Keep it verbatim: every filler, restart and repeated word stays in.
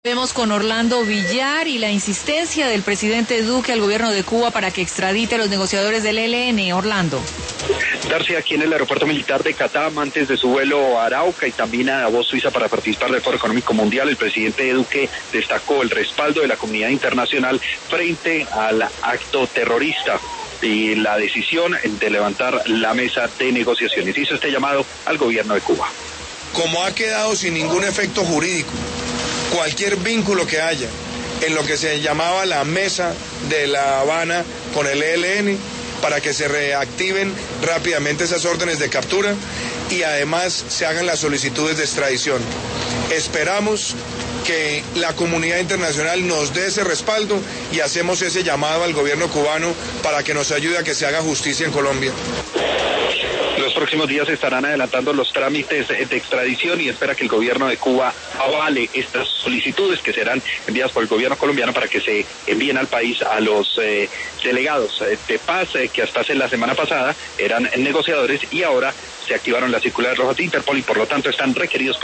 Vemos con Orlando Villar y la insistencia del presidente Duque al gobierno de Cuba para que extradite a los negociadores del E L N. Orlando. Darcy, aquí en el aeropuerto militar de Catam, antes de su vuelo a Arauca y también a Davos, Suiza, para participar del Foro Económico Mundial, el presidente Duque destacó el respaldo de la comunidad internacional frente al acto terrorista y la decisión de levantar la mesa de negociaciones. Hizo este llamado al gobierno de Cuba. Como ha quedado sin ningún efecto jurídico cualquier vínculo que haya en lo que se llamaba la mesa de La Habana con el E L N, para que se reactiven rápidamente esas órdenes de captura y además se hagan las solicitudes de extradición. Esperamos que la comunidad internacional nos dé ese respaldo y hacemos ese llamado al gobierno cubano para que nos ayude a que se haga justicia en Colombia. Los próximos días se estarán adelantando los trámites de extradición y espera que el gobierno de Cuba avale estas solicitudes que serán enviadas por el gobierno colombiano para que se envíen al país a los eh, delegados de paz eh, que hasta hace la semana pasada eran negociadores y ahora se activaron las circulares rojas de Interpol y por lo tanto están requeridos